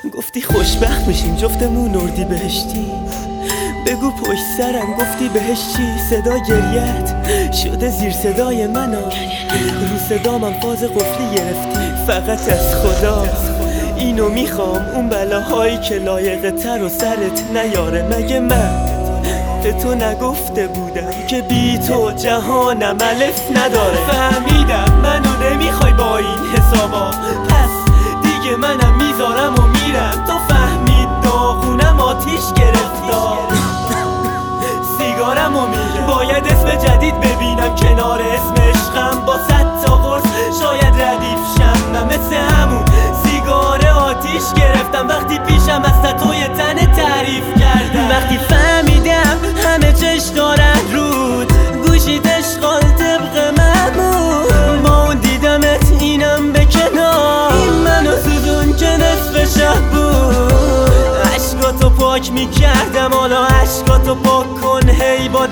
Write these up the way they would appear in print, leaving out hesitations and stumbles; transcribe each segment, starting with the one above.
گفتی خوشبخت میشیم جفتمون اردی بهشتی. بگو پشت سرم گفتی بهش چی؟ صدا گریت شده زیر صدای منو، رو صدامم فاز قفلی گرفتی. فقط از خدا اینو میخوام، اون بلاهایی که لایقه تر و سرت نیاره. مگه من به تو نگفته بودم که بی تو جهانم الف نداره؟ فهمیدم منو نمیخوای با این حسابا، پس دیگه منم میذارم و میرم. تو فهمید داغونم آتیش گرفتار، سیگارم و میرم. باید اسم جدید ببینم کنار اسم عشقم، با 100 تا قرص شاید ردیف شم. من مثل همون سیگار آتیش گرفتم وقتی پیشم از توی تن تعریف کردم. وقتی فهمیدم همه چش دارن رود، گوشید اشغال طبق معمول. با اون دیدمت اینم به کنار، این منو سوزون که نصف شب بود. عشقاتو پاک میکردم حالا عشقاتو پاک کن هی با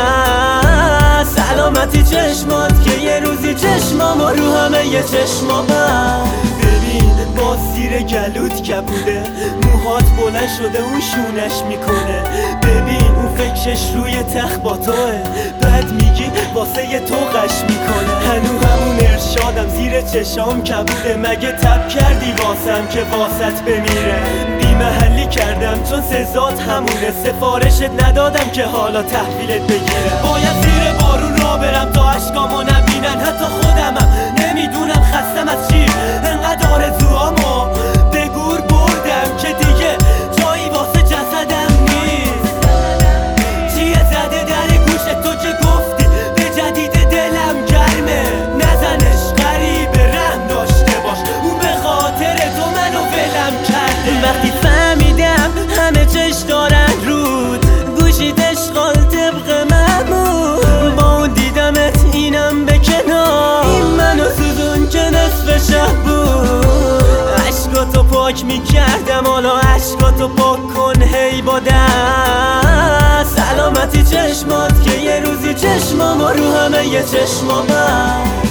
دست. سلامتی چشمات که یه روزی چشمام و رو همه یه چشمام. ببین با زیر گلوت کبوده، موهات بلند شده اون شونش میکنه. ببین اون فکرش روی تخت با توه، بعد میگی واسه یه تو قش میکنه. هنو همون ارشادم زیر چشام کبوده، مگه تب کردی واسم که واسط بمیره؟ بی محلی کردم چون سزات همونه، سفارشت ندادم که حالا تحویلت بگیره. باید زیر بارون را برم تا عشقامو نبینن حتی خودمم. نمیدونم خستم از چی، انقدر آرزوامو به گور بردم که دیگه جایی واسه جسدم نیست. چیه زده در گوشت تو که گفتی به جدید دلم گرمه؟ نزنش غریبه رحم داشته باش، اون به خاطر تو منو ولم کرده. وقتی فهمیدم همه چش دارن رود، گوشید اشغال طبق معمول. با اون دیدمت اینم به کنار، این منو سوزون که نصف شب بود. عشقاتو پاک میکردم حالا عشقاتو پاک کن هی با دست. سلامتی چشمات که یه روزی چشمام و رو همه یه چشمام.